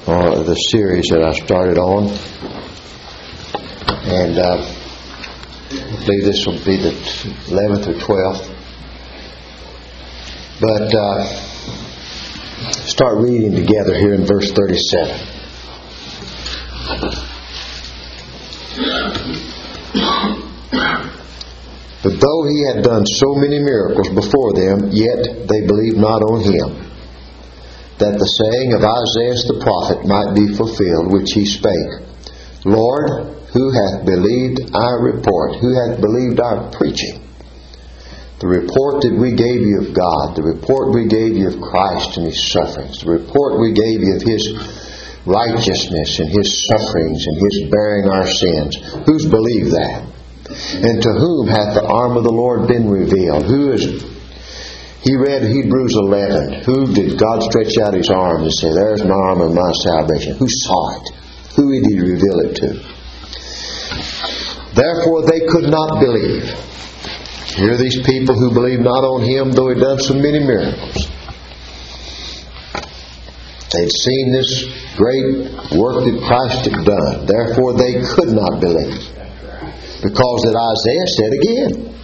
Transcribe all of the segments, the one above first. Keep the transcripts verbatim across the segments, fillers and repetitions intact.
uh, the series that I started on. And uh, I believe this will be the eleventh or twelfth. But uh, start reading together here in verse thirty-seven. But though he had done so many miracles before them, yet they believed not on him, that the saying of Isaiah the prophet might be fulfilled, which he spake, Lord, who hath believed our report? Who hath believed our preaching? The report that we gave you of God, the report we gave you of Christ and His sufferings, the report we gave you of His righteousness and His sufferings and His bearing our sins. Who's believed that? And to whom hath the arm of the Lord been revealed? Who is... He read Hebrews eleven. Who did God stretch out His arm and say, there's my arm and my salvation? Who saw it? Who did He reveal it to? Therefore they could not believe. Here are these people who believe not on Him, though He had done so many miracles. They'd seen this great work that Christ had done. Therefore they could not believe. Because that Isaiah said again,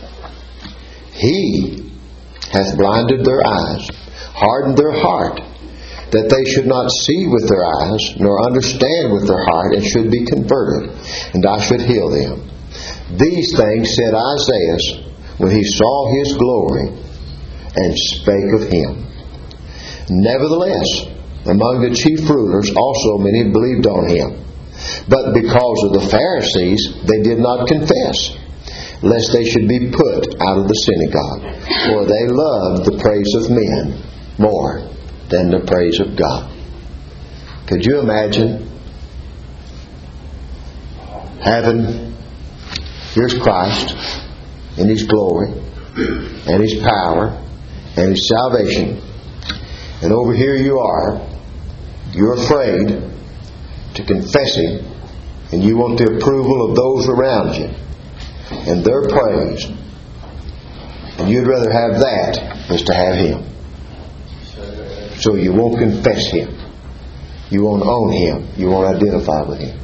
He hath blinded their eyes, hardened their heart, that they should not see with their eyes, nor understand with their heart, and should be converted, and I should heal them. These things said Isaiah when he saw His glory, and spake of Him. Nevertheless, among the chief rulers also many believed on Him. But because of the Pharisees, they did not confess, lest they should be put out of the synagogue. For they loved the praise of men more than the praise of God. Could you imagine having, here's Christ in His glory and His power and His salvation, and over here you are, you're afraid to confess Him, and you want the approval of those around you and their praise, and you'd rather have that than to have Him. So you won't confess Him, you won't own Him, you won't identify with Him.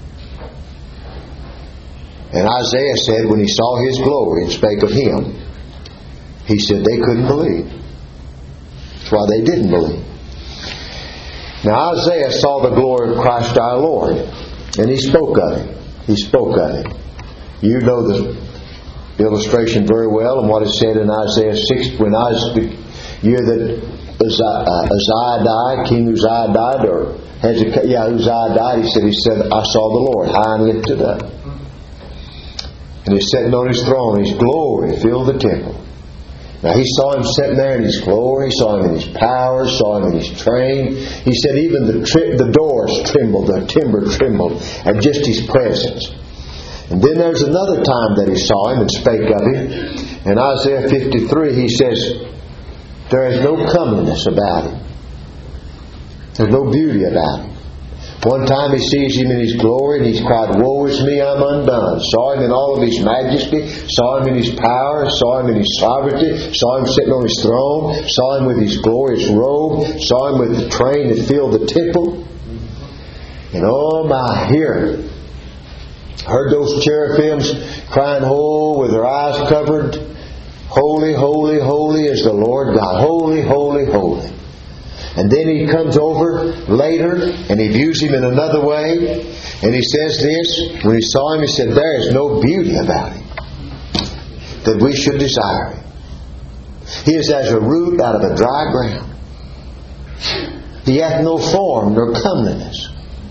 And Isaiah said when he saw His glory and spake of Him, he said they couldn't believe. That's why they didn't believe. Now Isaiah saw the glory of Christ our Lord, and he spoke of Him. He spoke of Him. You know the illustration very well, and what is said in Isaiah six, when Isaiah, the year that Uzziah, Uzziah died, King Uzziah died, or Hezekiah, yeah, Uzziah died, he said, he said, I saw the Lord high and lifted up. And He's sitting on His throne, His glory filled the temple. Now He saw Him sitting there in His glory, saw Him in His power, saw Him in His train. He said even the tri- the doors trembled, the timber trembled at just His presence. And then there's another time that he saw Him and spake of Him. In Isaiah fifty-three he says, there is no comeliness about Him. There's no beauty about Him. One time he sees Him in His glory and he's cried, woe is me, I'm undone. Saw Him in all of His majesty, saw Him in His power, saw Him in His sovereignty, saw Him sitting on His throne, saw Him with His glorious robe, saw Him with the train that filled the temple. And oh my, here, heard those cherubims crying, oh, with their eyes covered, holy, holy, holy is the Lord God. Holy, holy, holy. And then he comes over later and he views Him in another way, and he says this, when he saw Him, he said, there is no beauty about Him that we should desire Him. He is as a root out of a dry ground. He hath no form nor comeliness.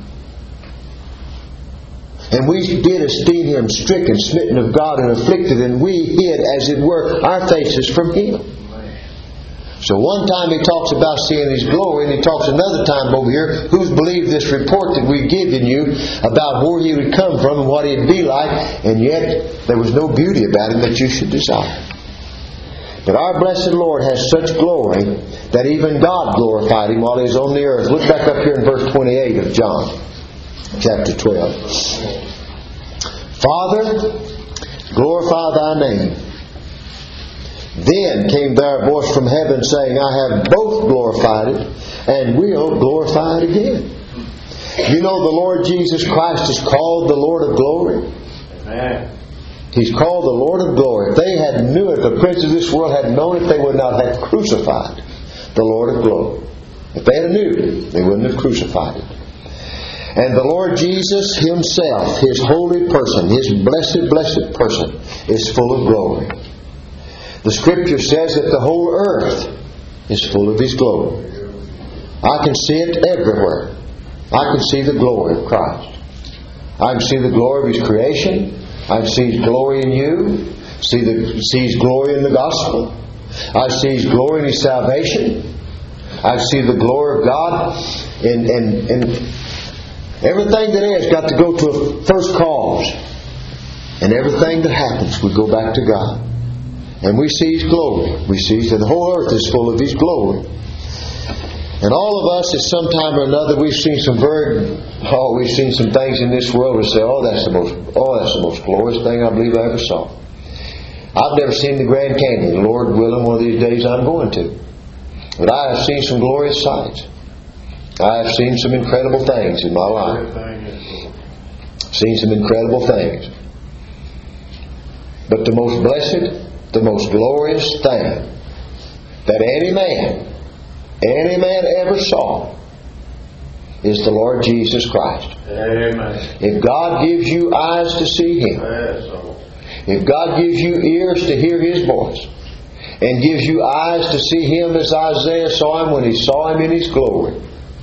And we did esteem Him stricken, smitten of God, and afflicted, and we hid, as it were, our faces from Him. So one time he talks about seeing His glory, and he talks another time over here, who's believed this report that we've given you about where He would come from and what He'd be like, and yet there was no beauty about Him that you should desire. But our blessed Lord has such glory that even God glorified Him while He was on the earth. Look back up here in verse twenty-eight of John chapter twelve. Father, glorify Thy name. Then came there a voice from heaven saying, I have both glorified it, and will glorify it again. You know the Lord Jesus Christ is called the Lord of glory. Amen. He's called the Lord of glory. If they had knew it, the prince of this world had known it, they would not have crucified the Lord of glory. If they had knew it, they wouldn't have crucified it. And the Lord Jesus Himself, His holy person, His blessed, blessed person, is full of glory. The Scripture says that the whole earth is full of His glory. I can see it everywhere. I can see the glory of Christ. I can see the glory of His creation. I can see His glory in you. See, the, see His glory in the gospel. I see His glory in His salvation. I see the glory of God in, in, in everything that is got to go to a first cause. And everything that happens, we go back to God. And we see His glory. We see that the whole earth is full of His glory. And all of us, at some time or another, we've seen some very, oh, we've seen some things in this world. We say, oh, that's the most, oh, that's the most glorious thing I believe I ever saw. I've never seen the Grand Canyon. Lord willing, one of these days I'm going to. But I have seen some glorious sights. I have seen some incredible things in my life. Seen some incredible things. But the most blessed, the most glorious thing that any man, any man ever saw is the Lord Jesus Christ. Amen. If God gives you eyes to see Him, if God gives you ears to hear His voice, and gives you eyes to see Him as Isaiah saw Him when he saw Him in His glory,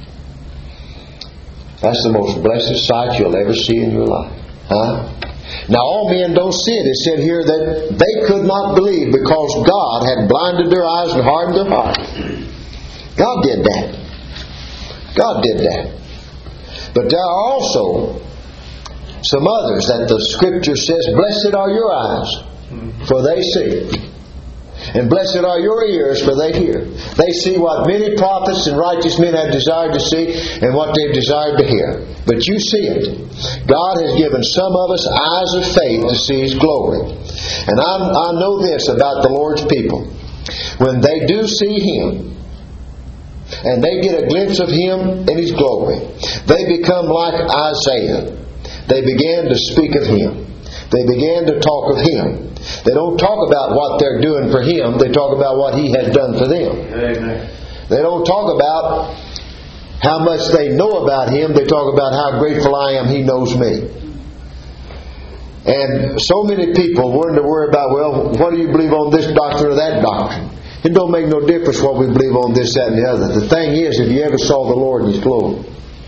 that's the most blessed sight you'll ever see in your life. Huh? Now all men don't see it. It said here that they could not believe because God had blinded their eyes and hardened their heart. God did that. God did that. But there are also some others that the Scripture says, blessed are your eyes, for they see. And blessed are your ears, for they hear. They see what many prophets and righteous men have desired to see and what they've desired to hear. But you see it. God has given some of us eyes of faith to see His glory. And I, I know this about the Lord's people. When they do see Him, and they get a glimpse of Him in His glory, they become like Isaiah. They began to speak of Him. They began to talk of Him. They don't talk about what they're doing for Him. They talk about what He has done for them. Amen. They don't talk about how much they know about Him. They talk about how grateful I am He knows me. And so many people want to worry about, well, what do you believe on this doctrine or that doctrine? It don't make no difference what we believe on this, that, and the other. The thing is, if you ever saw the Lord in His glory.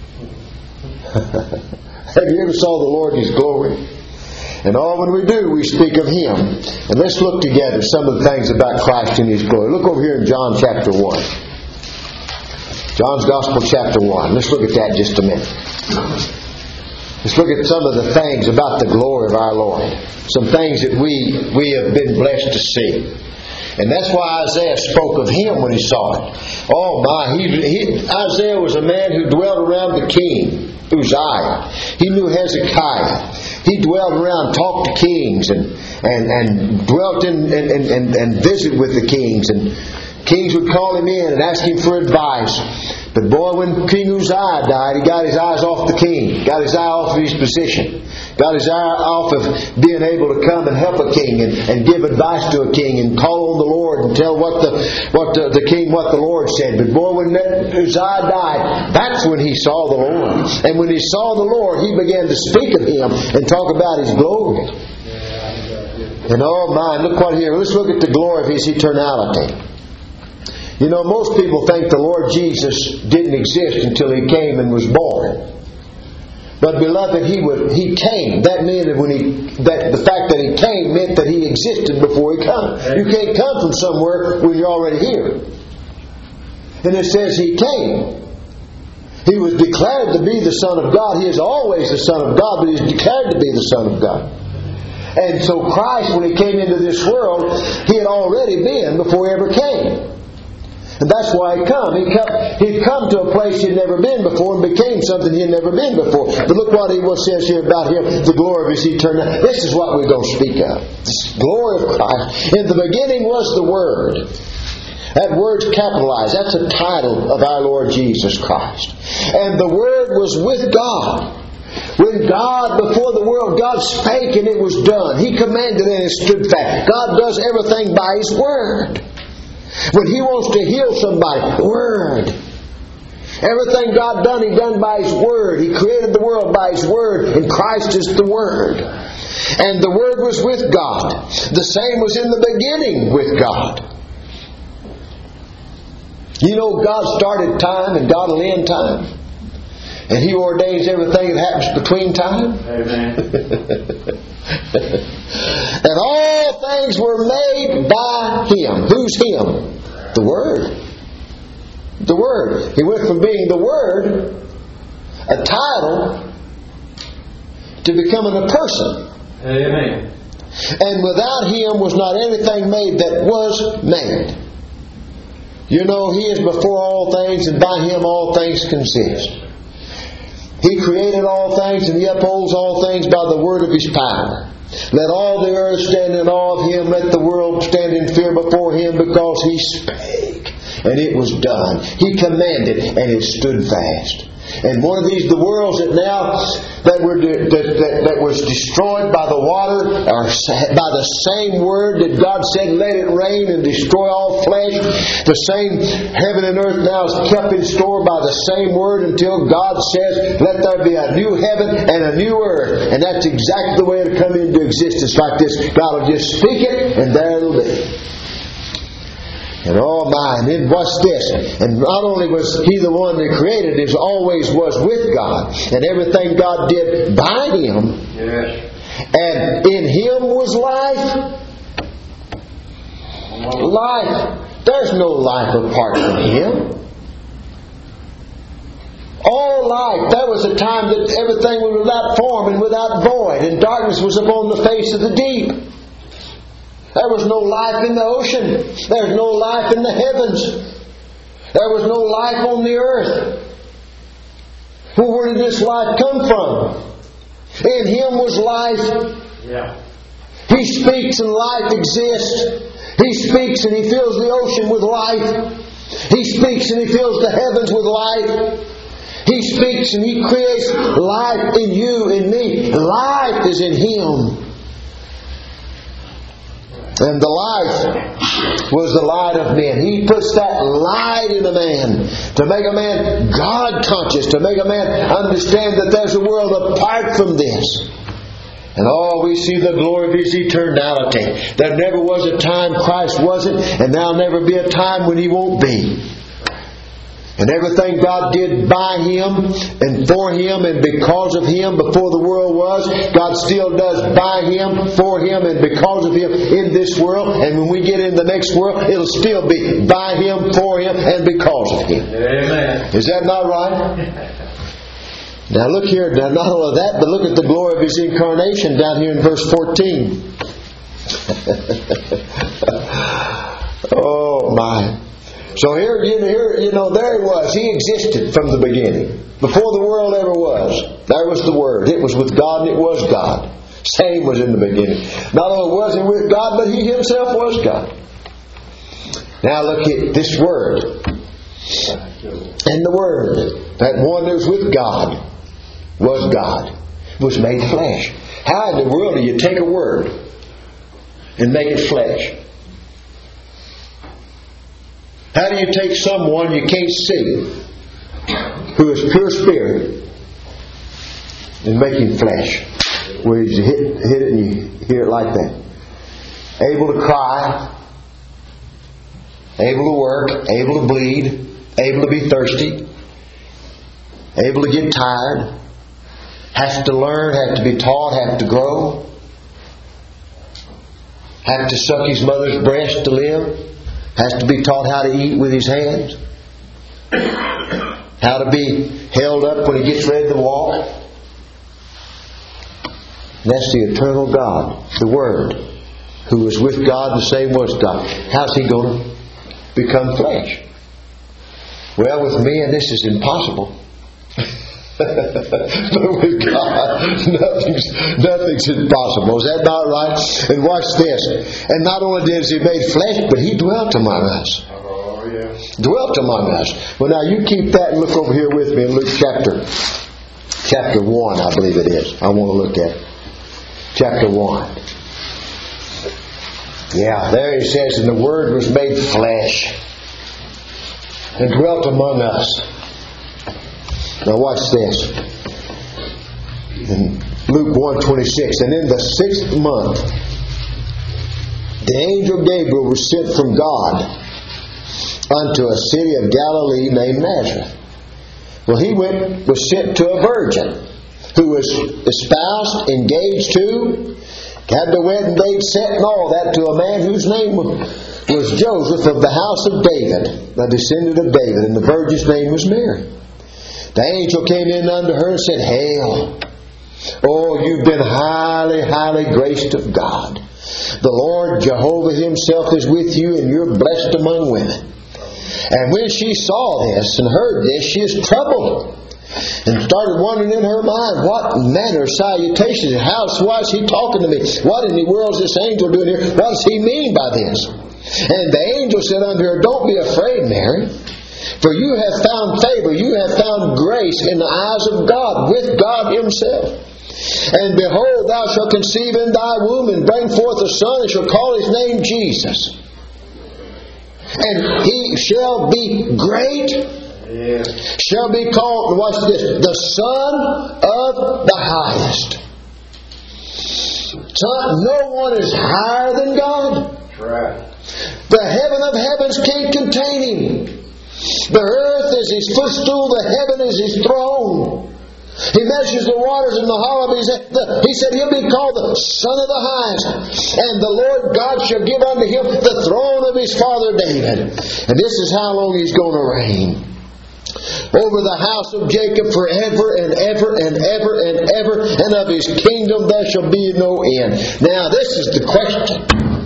Have you ever saw the Lord in His glory? And all when we do, we speak of Him. And let's look together some of the things about Christ in His glory. Look over here in John chapter one. John's Gospel chapter one. Let's look at that just a minute. Let's look at some of the things about the glory of our Lord. Some things that we, we have been blessed to see. And that's why Isaiah spoke of Him when he saw it. Oh my, he, he, Isaiah was a man who dwelt around the king, Uzziah. He knew Hezekiah. He dwelled around, talked to kings, and and, and dwelt in and, and, and visited with the kings. And kings would call him in and ask him for advice. But boy, when King Uzziah died, he got his eyes off the king, got his eye off of his position, got his eye off of being able to come and help a king and, and give advice to a king and call on the Lord and tell what the what the, the king what the Lord said. But boy, when that Uzziah died, that's when he saw the Lord. And when he saw the Lord, he began to speak of Him and talk about His glory. And oh my, look what here. Let's look at the glory of His eternality. You know, most people think the Lord Jesus didn't exist until He came and was born. But beloved, He would He came. That meant that when He that the fact that He came meant that He existed before He came. You can't come from somewhere when you're already here. And it says He came. He was declared to be the Son of God. He is always the Son of God, but He is declared to be the Son of God. And so Christ, when He came into this world, He had already been before He ever came. And that's why He come. He come. He'd come to a place He'd never been before and became something He'd never been before. But look what He says here about Him, the glory of His eternity. This is what we're going to speak of. This glory of Christ. In the beginning was the Word. That word's capitalized. That's a title of our Lord Jesus Christ. And the Word was with God. When God, before the world, God spake and it was done. He commanded and it stood fast. God does everything by His Word. When He wants to heal somebody, Word. Everything God done, He done by His Word. He created the world by His Word, and Christ is the Word. And the Word was with God. The same was in the beginning with God. You know, God started time and God will end time. And He ordains everything that happens between time. Amen. And all things were made by Him. Who's Him? The Word. The Word. He went from being the Word, a title, to becoming a person. Amen. And without Him was not anything made that was made. You know, He is before all things, and by Him all things consist. He created all things, and He upholds all things by the word of His power. Let all the earth stand in awe of Him. Let the world stand in fear before Him, because He spake, and it was done. He commanded, and it stood fast. And one of these, the worlds that now that were that, that, that was destroyed by the water, or by the same word that God said, "Let it rain and destroy all flesh." The same heaven and earth now is kept in store by the same word until God says, "Let there be a new heaven and a new earth." And that's exactly the way it'll come into existence, like this. God will just speak it, and there it'll be. And oh my, and then watch this. And not only was He the one that created, He always was with God. And everything God did by Him. Yes. And in Him was life. Life. There's no life apart from Him. All life. There was a time that everything was without form and without void, and darkness was upon the face of the deep. There was no life in the ocean. There was no life in the heavens. There was no life on the earth. Well, where did this life come from? In Him was life. Yeah. He speaks and life exists. He speaks and He fills the ocean with life. He speaks and He fills the heavens with life. He speaks and He creates life in you and me. Life is in Him. And the life was the light of men. He puts that light in a man to make a man God conscious, to make a man understand that there's a world apart from this. And oh, we see the glory of His eternality. There never was a time Christ wasn't, and there'll never be a time when He won't be. And everything God did by Him and for Him and because of Him before the world was, God still does by Him, for Him, and because of Him in this world. And when we get in the next world, it'll still be by Him, for Him, and because of Him. Amen. Is that not right? Now look here, not only that, but look at the glory of His incarnation down here in verse fourteen. Oh my. So here, you know, here, you know, there He was. He existed from the beginning. Before the world ever was. There was the Word. It was with God and it was God. Same was in the beginning. Not only was He with God, but He Himself was God. Now look at this Word. And the Word, that one that was with God, was God. Was made flesh. How in the world do you take a Word and make it flesh? How do you take someone you can't see, who is pure spirit, and make him flesh? Where you hit, hit it and you hear it like that. Able to cry, able to work, able to bleed, able to be thirsty, able to get tired, has to learn, have to be taught, have to grow, have to suck his mother's breast to live. Has to be taught how to eat with his hands. How to be held up when he gets ready to walk. And that's the eternal God, the Word, who was with God, the same was God. How's He going to become flesh? Well, with men this is impossible. But with God, nothing's, nothing's impossible. Is that not right? And watch this. And not only did He made flesh, but He dwelt among us. Oh, yeah. Dwelt among us. Well, now you keep that and look over here with me in Luke chapter chapter one, I believe it is. I want to look at it. Chapter one. Yeah, there it says, and the Word was made flesh and dwelt among us. Now watch this. In Luke one twenty-six, and in the sixth month, the angel Gabriel was sent from God unto a city of Galilee named Nazareth. Well, he went, was sent to a virgin who was espoused, engaged to, had the wedding date set and all that, to a man whose name was Joseph of the house of David, a descendant of David, and the virgin's name was Mary. The angel came in unto her and said, Hail! Oh, you've been highly, highly graced of God. The Lord Jehovah Himself is with you, and you're blessed among women. And when she saw this and heard this, she is troubled, and started wondering in her mind, what manner of salutation? How, why is he talking to me? What in the world is this angel doing here? What does he mean by this? And the angel said unto her, Don't be afraid, Mary, for you have found favor, you have found grace in the eyes of God, with God Himself. And behold, thou shalt conceive in thy womb, and bring forth a son, and shall call his name Jesus. And he shall be great, Yeah. shall be called, watch this, the Son of the Highest. Son, no one is higher than God. That's right. The heaven of heavens can't contain Him. The earth is His footstool, the heaven is His throne. He measures the waters in the hollow of His hand. He said He'll be called the Son of the Highest. And the Lord God shall give unto Him the throne of His father David. And this is how long He's going to reign. Over the house of Jacob forever and ever and ever and ever. And of His kingdom there shall be no end. Now this is the question.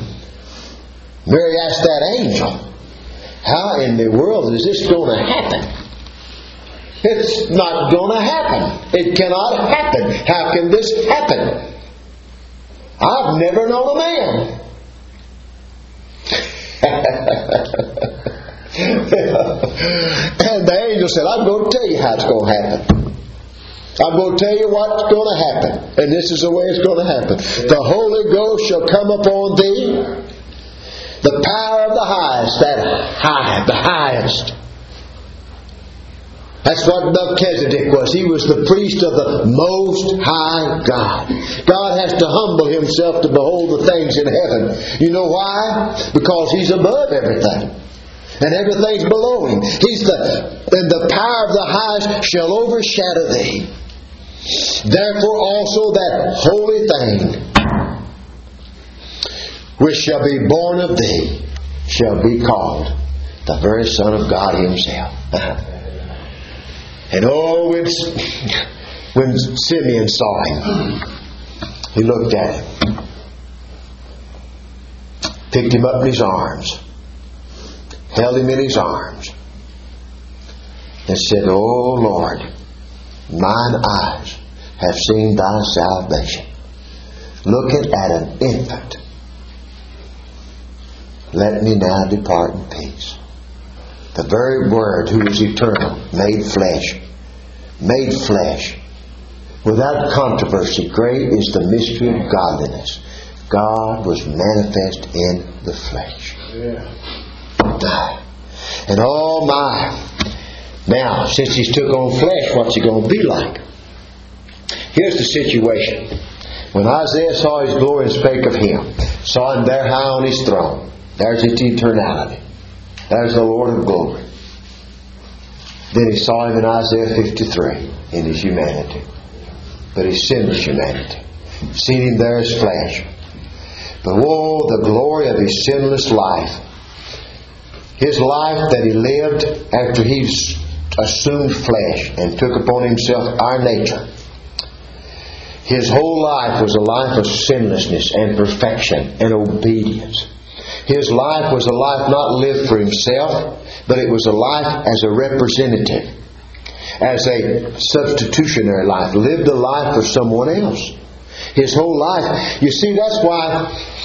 Mary asked that angel, how in the world is this going to happen? It's not going to happen. It cannot happen. How can this happen? I've never known a man. And the angel said, I'm going to tell you how it's going to happen. I'm going to tell you what's going to happen. And this is the way it's going to happen. The Holy Ghost shall come upon thee. The power of the highest, that high, the highest. That's what Melchizedek was. He was the priest of the Most High God. God has to humble Himself to behold the things in heaven. You know why? Because He's above everything. And everything's below Him. He's the, and the power of the highest shall overshadow thee. Therefore also that holy thing which shall be born of thee shall be called the very Son of God Himself. And oh, when, when Simeon saw Him, he looked at Him, picked Him up in his arms, held Him in his arms, and said, Oh Lord, mine eyes have seen Thy salvation. Looking at an infant, let me now depart in peace. The very Word who is eternal, made flesh. Made flesh. Without controversy, great is the mystery of godliness. God was manifest in the flesh. Yeah. And oh my. Now, since He's took on flesh, what's He going to be like? Here's the situation. When Isaiah saw His glory and spake of Him, saw Him there high on His throne, there's His eternality. There's the Lord of glory. Then he saw Him in Isaiah fifty-three in His humanity. But His sinless humanity. Seen Him there as flesh. But oh, the glory of His sinless life. His life that He lived after He assumed flesh and took upon Himself our nature. His whole life was a life of sinlessness and perfection and obedience. His life was a life not lived for Himself, but it was a life as a representative, as a substitutionary life, lived a life for someone else. His whole life. You see, that's why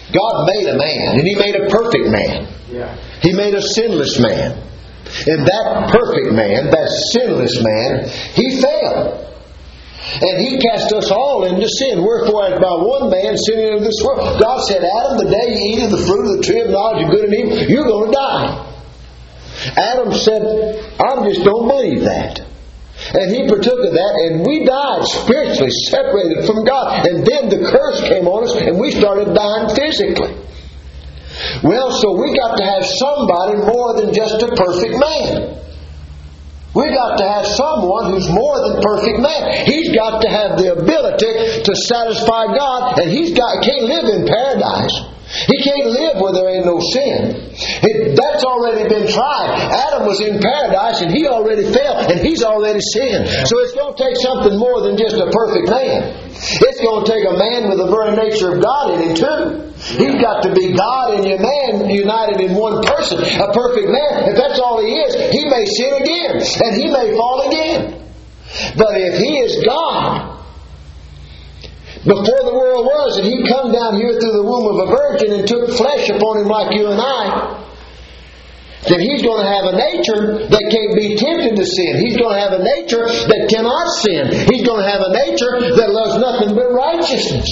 God made a man, and He made a perfect man. Yeah. He made a sinless man. And that perfect man, that sinless man, he failed. And He cast us all into sin. Wherefore, as by one man sin into this world. God said, Adam, the day you eat of the fruit of the tree of knowledge of good and evil, you're going to die. Adam said, I just don't believe that. And he partook of that, and we died spiritually, separated from God. And then the curse came on us, and we started dying physically. Well, so we got to have somebody more than just a perfect man. We got to have someone who's more than perfect man. He's got to have the ability to satisfy God, and he's got can't live in paradise. He can't live where there ain't no sin. It, that's already been tried. Adam was in paradise and he already fell and he's already sinned. So it's going to take something more than just a perfect man. It's going to take a man with the very nature of God in him too. He's got to be God and your man united in one person. A perfect man. If that's all he is, he may sin again and he may fall again. But if he is God, before the world was, and He come down here through the womb of a virgin and took flesh upon Him like you and I, then He's going to have a nature that can't be tempted to sin. He's going to have a nature that cannot sin. He's going to have a nature that loves nothing but righteousness.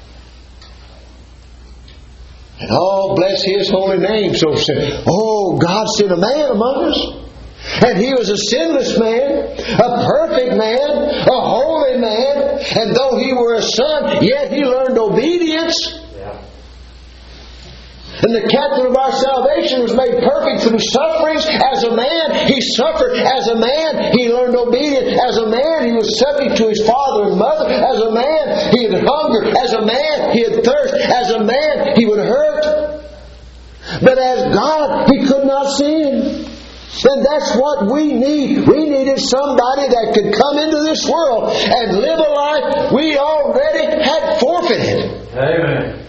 And oh, bless His holy name. So say, oh, God sent a man among us. And he was a sinless man, a perfect man, a holy man. And though he were a son, yet he learned obedience. Yeah. And the captain of our salvation was made perfect through sufferings. As a man, he suffered. As a man, he learned obedience. As a man, he was subject to his father and mother. As a man, he had hunger. As a man, he had thirst. As a man, he would hurt. But as God, he could not sin. And that's what we need. We needed somebody that could come into this world and live a life we already had forfeited. Amen.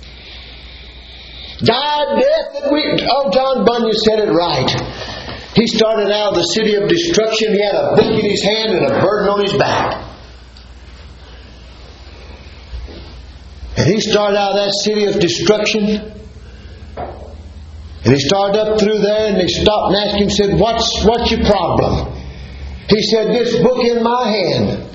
Died death that we... Oh, John Bunyan said it right. He started out of the city of destruction. He had a book in his hand and a burden on his back. And he started out of that city of destruction. And he started up through there and they stopped and asked him, said, What's what's your problem? He said, this book in my hand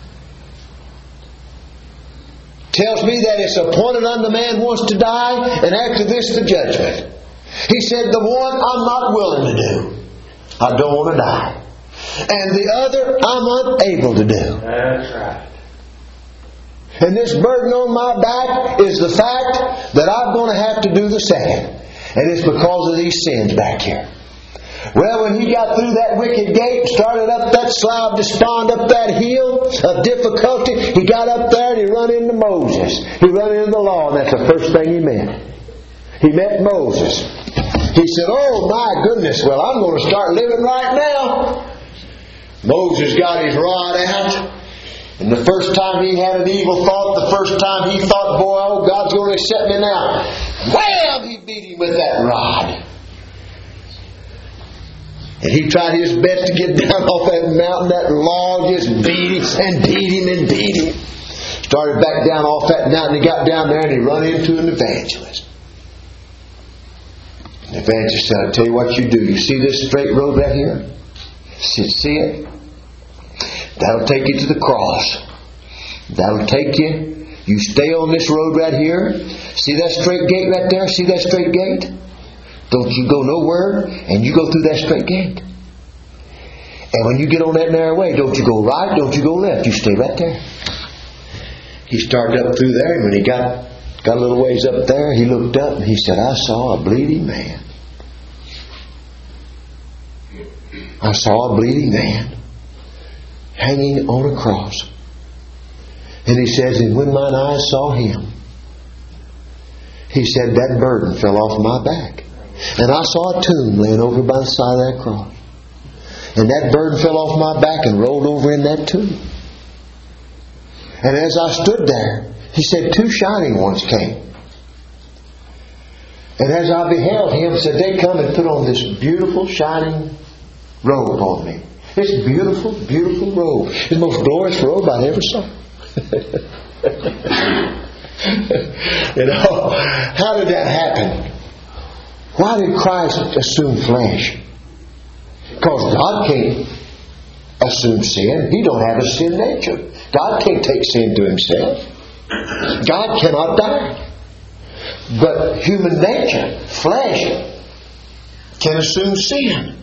tells me that it's appointed unto man once to die, and after this the judgment. He said, the one I'm not willing to do. I don't want to die. And the other I'm unable to do. That's right. And this burden on my back is the fact that I'm going to have to do the second. And it's because of these sins back here. Well, when he got through that wicket gate, started up that slough of despond, up that hill of difficulty, he got up there and he run into Moses. He run into the law, and that's the first thing he met. He met Moses. He said, oh my goodness, well, I'm going to start living right now. Moses got his rod out. And the first time he had an evil thought, the first time he thought, boy, oh, God's going to accept me now. Wham! He beat him with that rod. And he tried his best to get down off that mountain. That log just beat him and beat him and beat him. Started back down off that mountain. He got down there and he run into an evangelist. The evangelist said, I'll tell you what you do. You see this straight road right here? See it? That'll take you to the cross. That'll take you. You stay on this road right here. See that straight gate right there? See that straight gate? Don't you go nowhere, and you go through that straight gate. And when you get on that narrow way, don't you go right, don't you go left. You stay right there. He started up through there, and when he got, got a little ways up there, he looked up and he said, I saw a bleeding man. I saw a bleeding man hanging on a cross. And he says, and when mine eyes saw him, he said, that burden fell off my back. And I saw a tomb laying over by the side of that cross. And that burden fell off my back and rolled over in that tomb. And as I stood there, he said, two shining ones came. And as I beheld him, said, they come and put on this beautiful shining robe on me. This beautiful, beautiful robe. It's the most glorious robe I ever saw. You know, how did that happen? Why did Christ assume flesh? Because God can't assume sin. He don't have a sin nature. God can't take sin to Himself. God cannot die. But human nature, flesh, can assume sin.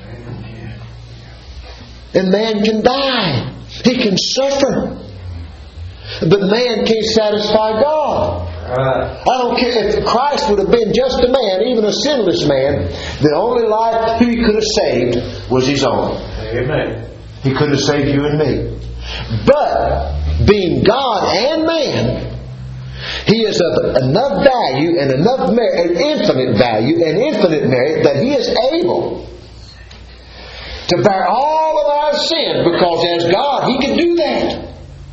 And man can die. He can suffer. But man can't satisfy God. I don't care if Christ would have been just a man, even a sinless man, the only life He could have saved was His own. Amen. He couldn't have saved you and me. But being God and man, He is of enough value and enough merit, and infinite value and infinite merit, that He is able to bear all of our sin, because as God, He can do that.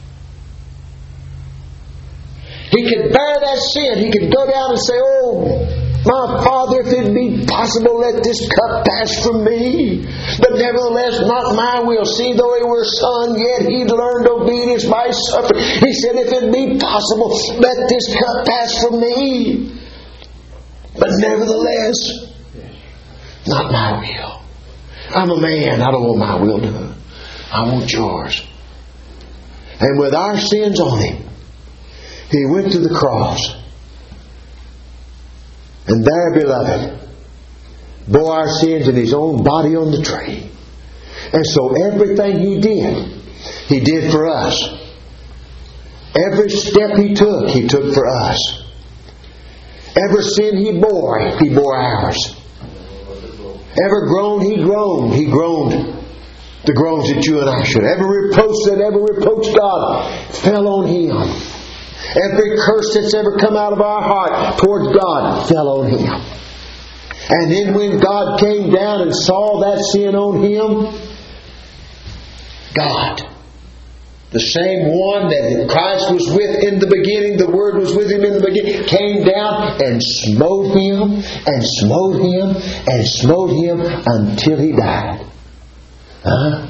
He could bear that sin. He could go down and say, "Oh, my Father, if it be possible, let this cup pass from me. But nevertheless, not my will. See, though He were Son, yet He learned obedience by suffering." He said, "If it be possible, let this cup pass from me. But nevertheless, not my will. I'm a man. I don't want my will done. I want yours." And with our sins on Him, He went to the cross. And there, beloved, bore our sins in His own body on the tree. And so everything He did, He did for us. Every step He took, He took for us. Every sin He bore, He bore ours. Every groan He groaned, He groaned the groans that you and I should. Every reproach that ever reproached God fell on Him. Every curse that's ever come out of our heart towards God fell on Him. And then when God came down and saw that sin on Him, God, the same one that Christ was with in the beginning, the Word was with Him in the beginning, came down and smote Him, and smote Him, and smote Him until He died. Huh?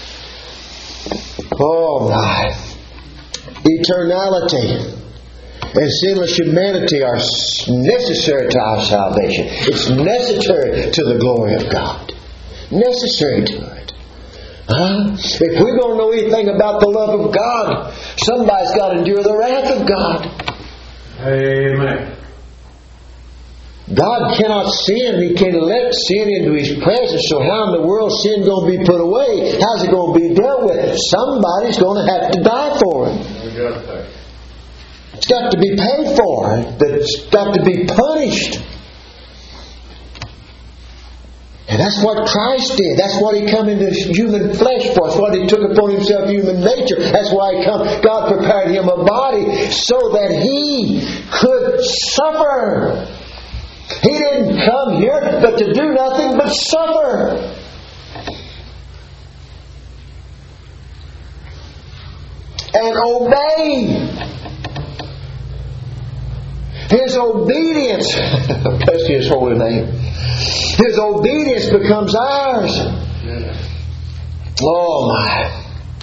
Oh my. Eternality and sinless humanity are necessary to our salvation. It's necessary to the glory of God. Necessary to it. Huh? If we're going to know anything about the love of God, somebody's got to endure the wrath of God. Amen. God cannot sin. He can't let sin into His presence. So how in the world is sin going to be put away? How's it going to be dealt with? Somebody's going to have to die for it. It's got to be paid for. It's got to be punished. And that's what Christ did. That's what He come into human flesh for. That's what He took upon Himself human nature. That's why He come. God prepared Him a body so that He could suffer. He didn't come here but to do nothing but suffer. And obey. His obedience, bless His holy name, His obedience becomes ours. Oh my.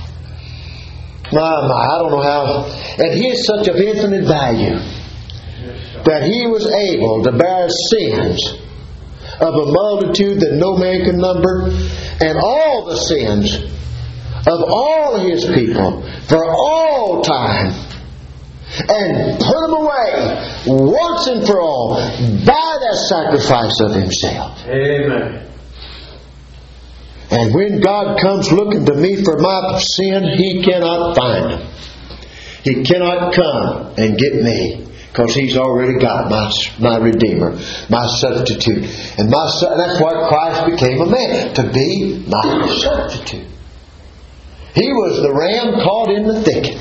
My, my, I don't know how. And He is such of infinite value that He was able to bear sins of a multitude that no man can number, and all the sins of all His people for all time, and put them away once and for all by that sacrifice of Himself. Amen. And when God comes looking to me for my sin, He cannot find them. He cannot come and get me, because He's already got my my Redeemer, my substitute. And my that's why Christ became a man, to be my substitute. He was the ram caught in the thicket.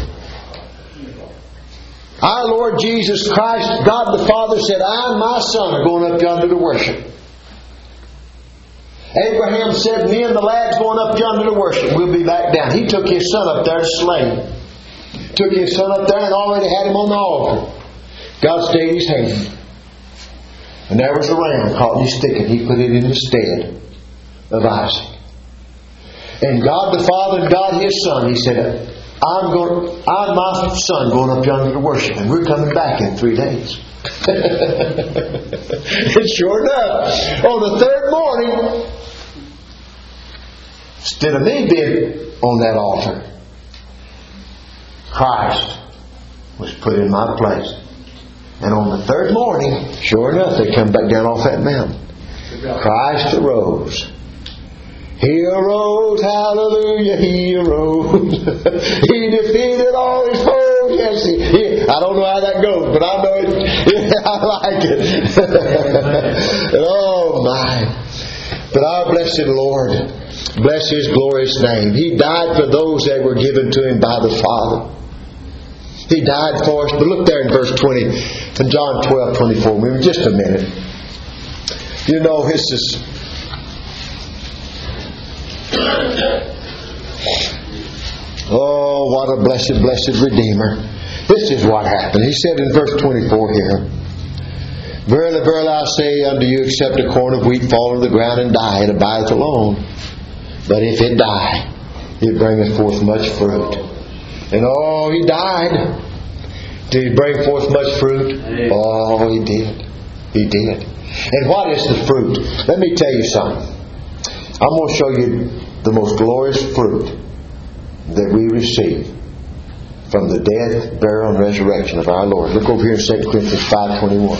Our Lord Jesus Christ, God the Father said, "I and my Son are going up yonder to worship." Abraham said, "Me and the lad's going up yonder to worship. We'll be back down." He took his son up there to slay him. Took his son up there and already had him on the altar. God stayed His hand. And there was a ram caught in His thicket. He put it in the stead of Isaac. And God the Father and God His Son, He said, I'm going. I and my son going up yonder to worship, and we're coming back in three days. And sure enough, on the third morning, instead of me being on that altar, Christ was put in my place. And on the third morning, sure enough, they come back down off that mountain. Christ arose. He arose, hallelujah, He arose. He defeated all His foes. Yes, he, he, I don't know how that goes, but I know it. I like it. Oh my. But our blessed Lord, bless His glorious name. He died for those that were given to Him by the Father. He died for us. But look there in verse twenty, in John twelve twenty-four. Maybe just a minute. You know, this is... Oh, what a blessed, blessed Redeemer. This is what happened. He said in verse twenty-four here, Verily, verily, I say unto you, except a corn of wheat fall into the ground and die, it abideth alone. But if it die, it bringeth forth much fruit. And oh, He died. Did He bring forth much fruit? Oh, He did. He did. And what is the fruit? Let me tell you something. I'm going to show you the most glorious fruit that we receive from the death, burial, and resurrection of our Lord. Look over here in Second Corinthians five twenty-one.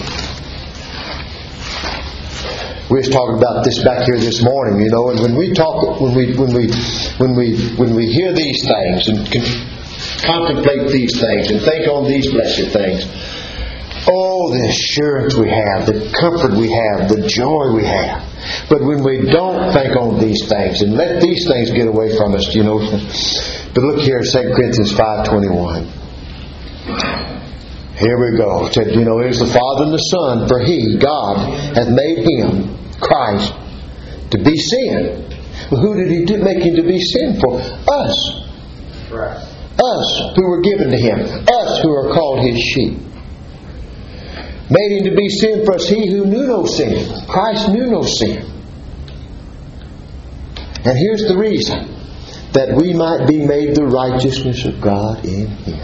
We was talking about this back here this morning, you know, and when we talk, when we, when we, when we, when we hear these things and con- contemplate these things and think on these blessed things, oh, the assurance we have, the comfort we have, the joy we have. But when we don't think on these things and let these things get away from us, you know. But look here, Second Corinthians five twenty-one. Here we go. It said, you know, here's the Father and the Son, for He, God, hath made Him, Christ, to be sin. Well, who did He do, make Him to be sin for? Us. Right. Us who were given to Him. Us who are called His sheep. Made Him to be sin for us, He who knew no sin. Christ knew no sin. And here's the reason. That we might be made the righteousness of God in Him.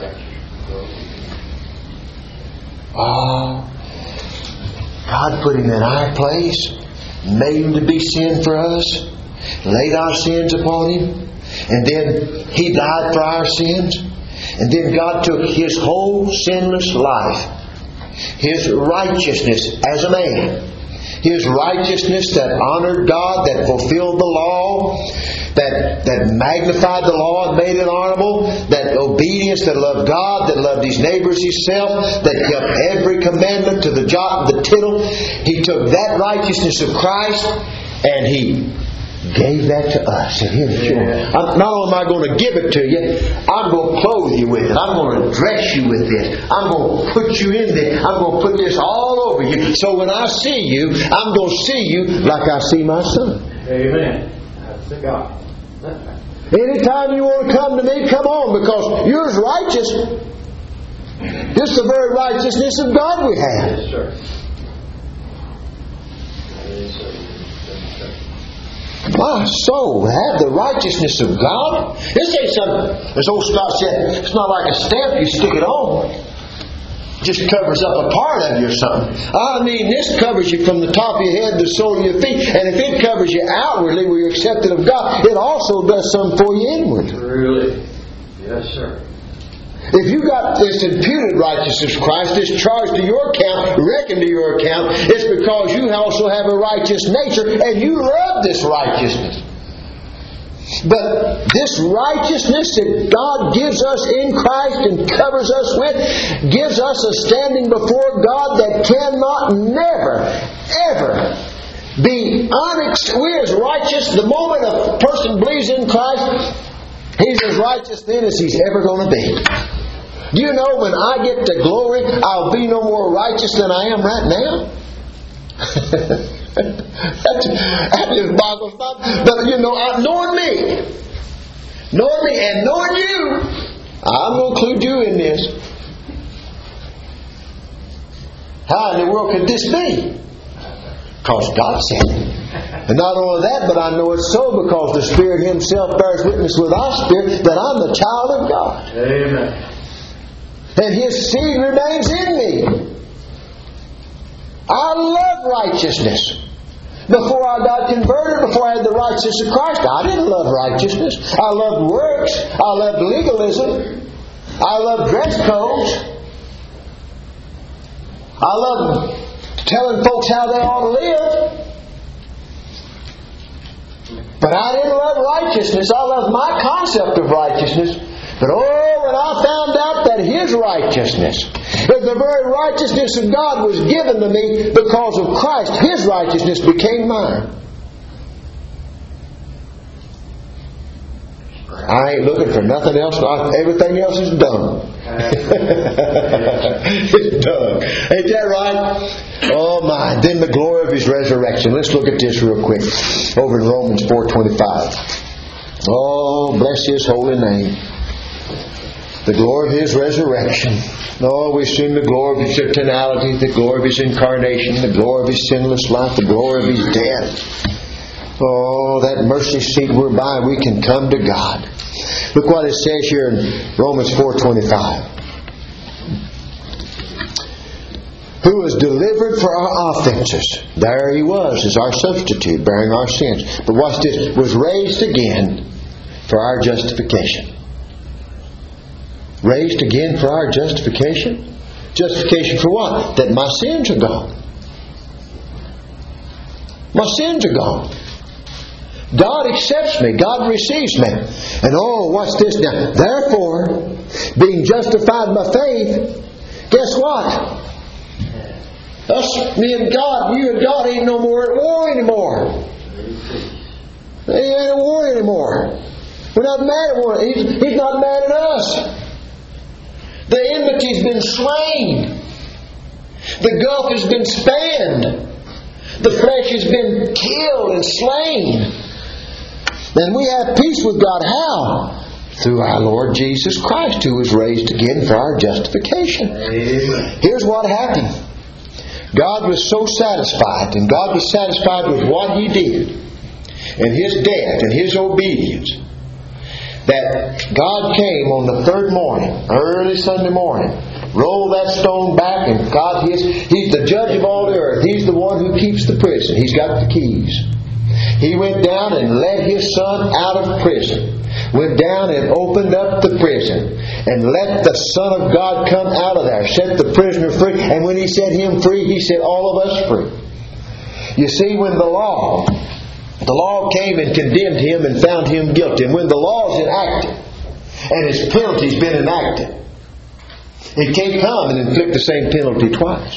Oh, God put Him in our place, made Him to be sin for us, laid our sins upon Him, and then He died for our sins, and then God took His whole sinless life, His righteousness as a man, His righteousness that honored God, that fulfilled the law, that, that magnified the law and made it honorable, that obedience that loved God, that loved his neighbors himself, that kept every commandment to the jot and the tittle. He took that righteousness of Christ and He gave that to us. And here, sure, I'm, not only am I going to give it to you, I'm going to clothe you with it. I'm going to dress you with this. I'm going to put you in there. I'm going to put this all over you. So when I see you, I'm going to see you like I see my Son. Amen. That's the God. Anytime you want to come to me, come on, because yours righteous. This is the very righteousness of God we have. Yes, sir. Yes, sir. My soul have the righteousness of God. This ain't something, as old Scott said, it's not like a stamp you stick it on. It just covers up a part of you or something. I mean, this covers you from the top of your head to the sole of your feet. And if it covers you outwardly where you're accepted of God, it also does something for you inwardly. Really? Yes, sir. If you got this imputed righteousness of Christ, this charged to your account, reckoned to your account, it's because you also have a righteous nature and you love this righteousness. But this righteousness that God gives us in Christ and covers us with gives us a standing before God that cannot never, ever be unex- we're as righteous the moment a person believes in Christ. He's as righteous then as he's ever going to be. Do you know when I get to glory, I'll be no more righteous than I am right now? that, that just boggles my mind. But you know, knowing me, knowing me and knowing you, I'm going to include you in this. How in the world could this be? Because God said it. And not only that, but I know it's so because the Spirit Himself bears witness with our spirit that I'm the child of God. Amen. And His seed remains in me. I love righteousness. Before I got converted, before I had the righteousness of Christ, I didn't love righteousness. I loved works. I loved legalism. I loved dress codes. I loved telling folks how they ought to live. But I didn't love righteousness. I loved my concept of righteousness. But oh, when I found out that His righteousness, that the very righteousness of God was given to me because of Christ, His righteousness became mine. I ain't looking for nothing else. Everything else is done. It's done. Ain't that right? Oh my. Then the glory of His resurrection. Let's look at this real quick. Over in Romans four twenty-five. Oh, bless His holy name. The glory of His resurrection. Oh, we've seen the glory of His eternality, the glory of His incarnation, the glory of His sinless life, the glory of His death. Oh, that mercy seat whereby we can come to God. Look what it says here in Romans four twenty-five. Who was delivered for our offenses. There He was as our substitute, bearing our sins. But watch this. Was raised again for our justification. Raised again for our justification? Justification for what? That my sins are gone. My sins are gone. God accepts me. God receives me. And oh, watch this now. Therefore, being justified by faith, guess what? Us, me and God, you and God ain't no more at war anymore. They ain't at war anymore. We're not mad at one. He's, he's not mad at us. The enmity's been slain. The gulf has been spanned. The flesh has been killed and slain. And we have peace with God. How? Through our Lord Jesus Christ, who was raised again for our justification. Amen. Here's what happened. God was so satisfied, and God was satisfied with what He did, and His death, and His obedience, that God came on the third morning, early Sunday morning, rolled that stone back, and God, His, He's the judge of all the earth. He's the one who keeps the prison. He's got the keys. He went down and led His Son out of prison. Went down and opened up the prison and let the Son of God come out of there. Set the prisoner free. And when He set him free, He set all of us free. You see, when the law, the law came and condemned him and found him guilty. And when the law is enacted and its penalty's been enacted, it can't come and inflict the same penalty twice.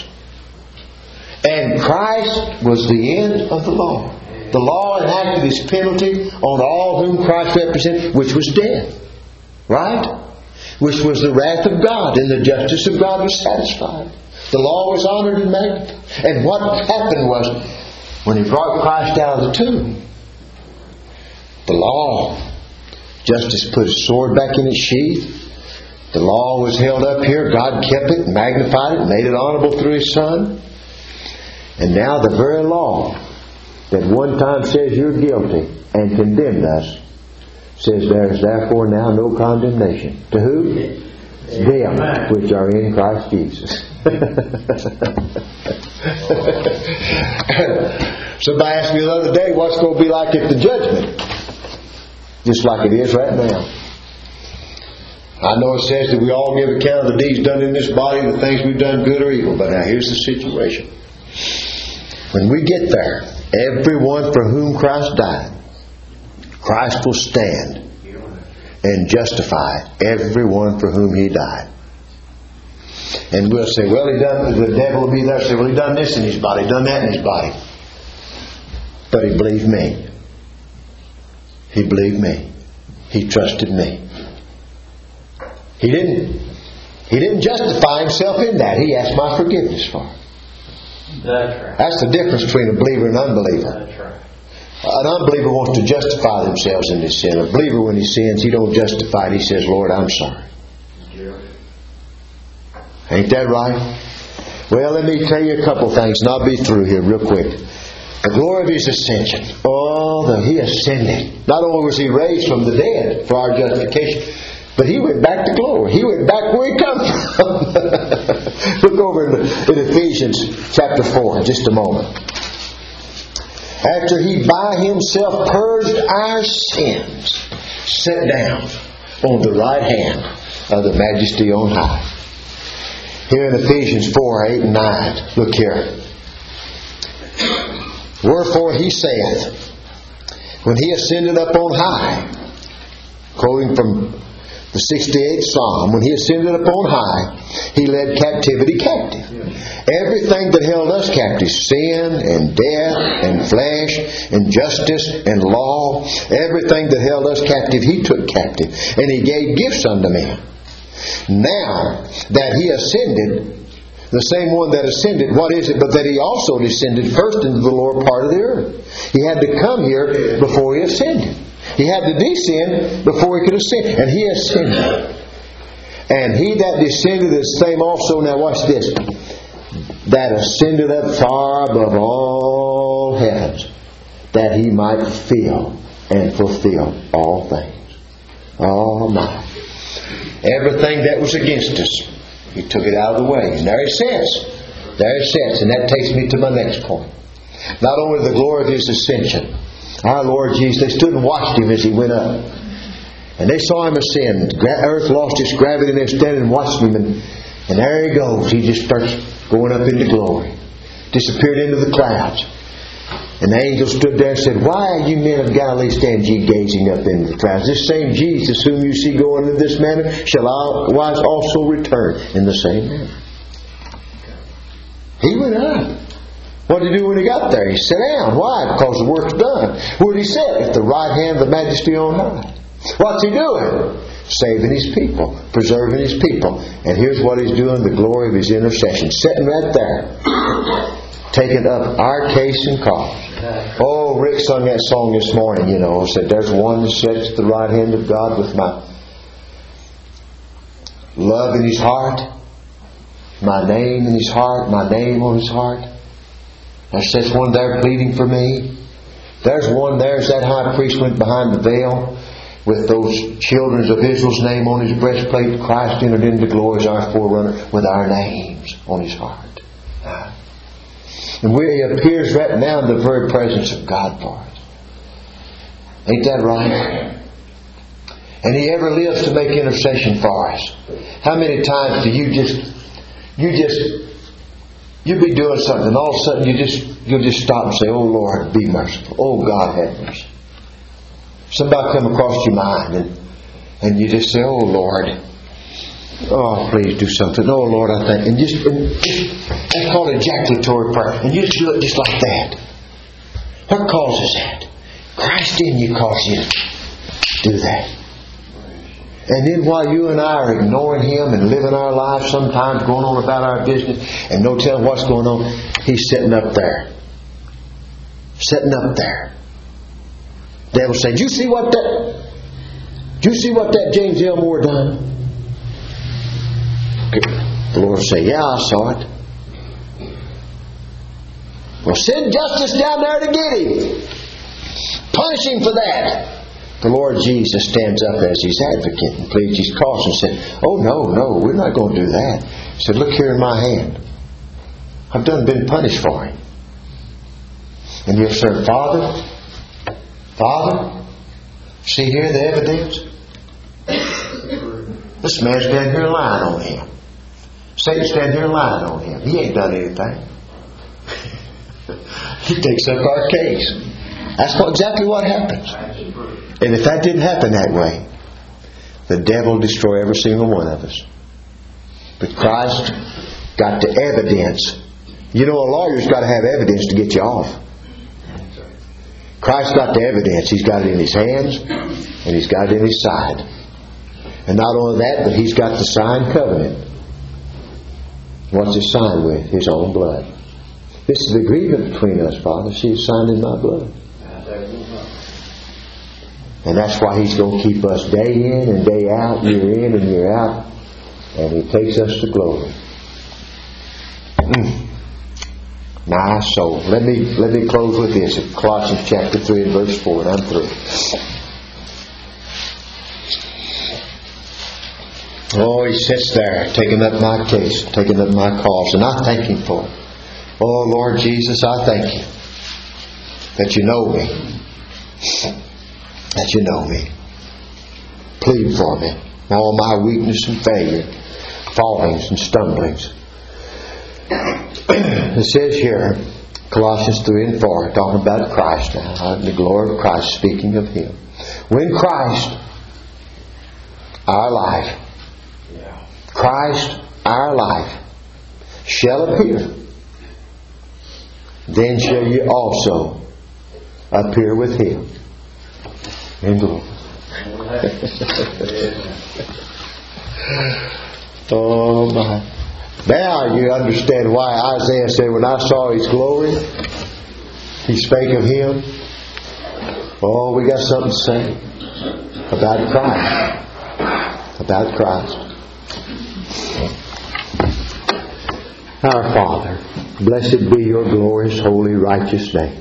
And Christ was the end of the law. The law enacted its penalty on all whom Christ represented, which was death. Right? Which was the wrath of God, and the justice of God was satisfied. The law was honored and magnified. And what happened was, when He brought Christ out of the tomb, the law, justice put His sword back in its sheath. The law was held up here. God kept it, magnified it, made it honorable through His Son. And now the very law that one time says you're guilty and condemned us, says there is therefore now no condemnation. To who? Them which are in Christ Jesus. Somebody asked me the other day, what's going to be like at the judgment? Just like it is right now. I know it says that we all give account of the deeds done in this body, the things we've done, good or evil. But now here's the situation. When we get there, everyone for whom Christ died, Christ will stand and justify everyone for whom He died. And we'll say, well, he done, the devil will be there and say, well, He done this in His body, done that in His body. But He believed me. He believed me. He trusted me. He didn't, he didn't justify Himself in that. He asked my forgiveness for it. That's right. That's the difference between a believer and an unbeliever. That's right. An unbeliever wants to justify themselves in his sin. A believer, when he sins, he don't justify it. He says, Lord, I'm sorry. Yeah. Ain't that right? Well, let me tell you a couple things, and I'll be through here real quick. The glory of His ascension. Oh, the, He ascended. Not only was He raised from the dead for our justification, but He went back to glory. He went back where He come from. Look over in, the, in Ephesians chapter four in just a moment. After He by Himself purged our sins, sat down on the right hand of the Majesty on high. Here in Ephesians four, eight and nine. Look here. Wherefore He saith, when He ascended up on high, quoting from the sixty-eighth Psalm, when He ascended up on high, He led captivity captive. Everything that held us captive, sin and death and flesh and justice and law, everything that held us captive, He took captive. And He gave gifts unto men. Now that He ascended, the same one that ascended, what is it but that He also descended first into the lower part of the earth? He had to come here before He ascended. He had to descend before He could ascend. And He ascended. And He that descended is the same also, now watch this, that ascended up far above all heavens, that He might fill and fulfill all things. Oh my. Everything that was against us, He took it out of the way. And there He sits. There He sits. And that takes me to my next point. Not only the glory of His ascension. Our Lord Jesus, they stood and watched Him as He went up. And they saw Him ascend. Earth lost its gravity and they're standing and watching Him. And, and there He goes. He just starts going up into glory. Disappeared into the clouds. And the angel stood there and said, why are you men of Galilee stand ye gazing up into the clouds? This same Jesus whom you see going in this manner shall likewise also return in the same manner. He went up. What did He do when He got there? He sat down. Why? Because the work's done. Where did He sit? At the right hand of the Majesty on high. What's He doing? Saving His people. Preserving His people. And here's what He's doing. The glory of His intercession. Sitting right there. Taking up our case and cause. Oh, Rick sung that song this morning, you know. Said, there's one that sits at the right hand of God with my love in his heart. My name in his heart. My name on his heart. There sits one there pleading for me. There's one there as that high priest went behind the veil with those children of Israel's name on his breastplate. Christ entered into glory as our forerunner with our names on his heart. And where He appears right now in the very presence of God for us. Ain't that right? And He ever lives to make intercession for us. How many times do you just, you just, you be doing something and all of a sudden you just, you'll just stop and say, oh Lord, be merciful. Oh God, have mercy. Somebody come across your mind and, and you just say, oh Lord, oh, please do something. Oh, Lord, I thank you. And just, and just, that's called ejaculatory prayer. And you just do it just like that. What causes that? Christ in you causes you to do that. And then while you and I are ignoring Him and living our lives sometimes, going on about our business, and no telling what's going on, He's sitting up there. Sitting up there. The devil said, "Did you see what that? Did you see what that James Elmore done?" The Lord will say, "Yeah, I saw it." Well, send justice down there to get him. Punish him for that. The Lord Jesus stands up as His advocate and pleads His cause and said, "Oh no, no, we're not going to do that." He said, "Look here in my hand. I've done been punished for him." And you'll say, "Father, Father, see here the evidence? This man's standing here lying on him. Satan's standing here lying on him. He ain't done anything." He takes up our case. That's what, exactly what happens. And if that didn't happen that way, the devil will destroy every single one of us. But Christ got the evidence. You know, a lawyer's got to have evidence to get you off. Christ got the evidence. He's got it in His hands and He's got it in His side. And not only that, but He's got the signed covenant. What's it signed with? His own blood. This is the agreement between us, Father. She is signed in my blood. And that's why He's going to keep us day in and day out, year in and year out. And He takes us to glory. Mm. my soul. Let me let me close with this. Colossians chapter three and verse four, and I'm through. Oh, He sits there, taking up my case, taking up my cause, and I thank Him for it. Oh, Lord Jesus, I thank You that You know me. That You know me. Plead for me. All my weakness and failure, fallings and stumblings. It says here, Colossians three and four, talking about Christ now, the glory of Christ, speaking of Him. When Christ, our life, Christ, our life, shall appear, then shall ye also appear with Him in glory. Oh my. Now you understand why Isaiah said, when I saw His glory, he spake of Him. Oh, we got something to say about Christ. About Christ. Our Father, blessed be Your glorious, holy, righteous name.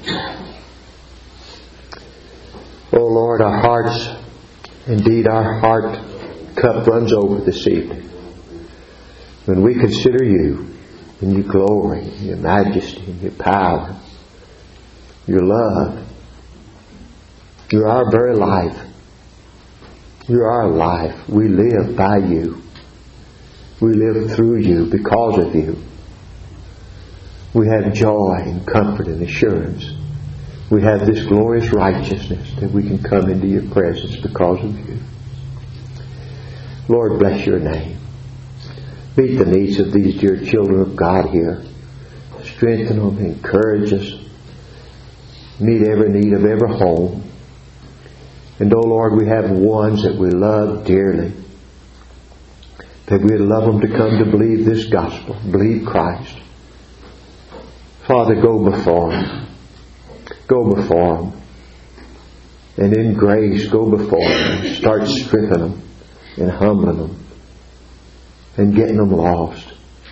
Oh Lord, our hearts, indeed our heart cup runs over this evening. When we consider You and Your glory, Your majesty, and Your power, Your love, You're our very life. You're our life. We live by You. We live through You because of You. We have joy and comfort and assurance. We have this glorious righteousness that we can come into Your presence because of You. Lord, bless Your name. Meet the needs of these dear children of God here. Strengthen them, encourage us. Meet every need of every home. And, oh Lord, we have ones that we love dearly. That we'd love them to come to believe this gospel, believe Christ. Father, go before them. Go before them. And in grace, go before them. Start stripping them and humbling them and getting them lost.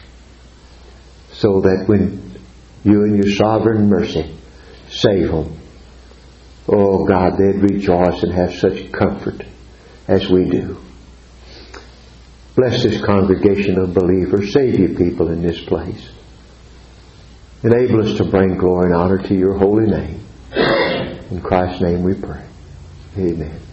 So that when You in Your sovereign mercy save them, oh God, they'd rejoice and have such comfort as we do. Bless this congregation of believers. Save Your people in this place. Enable us to bring glory and honor to Your holy name. In Christ's name we pray. Amen.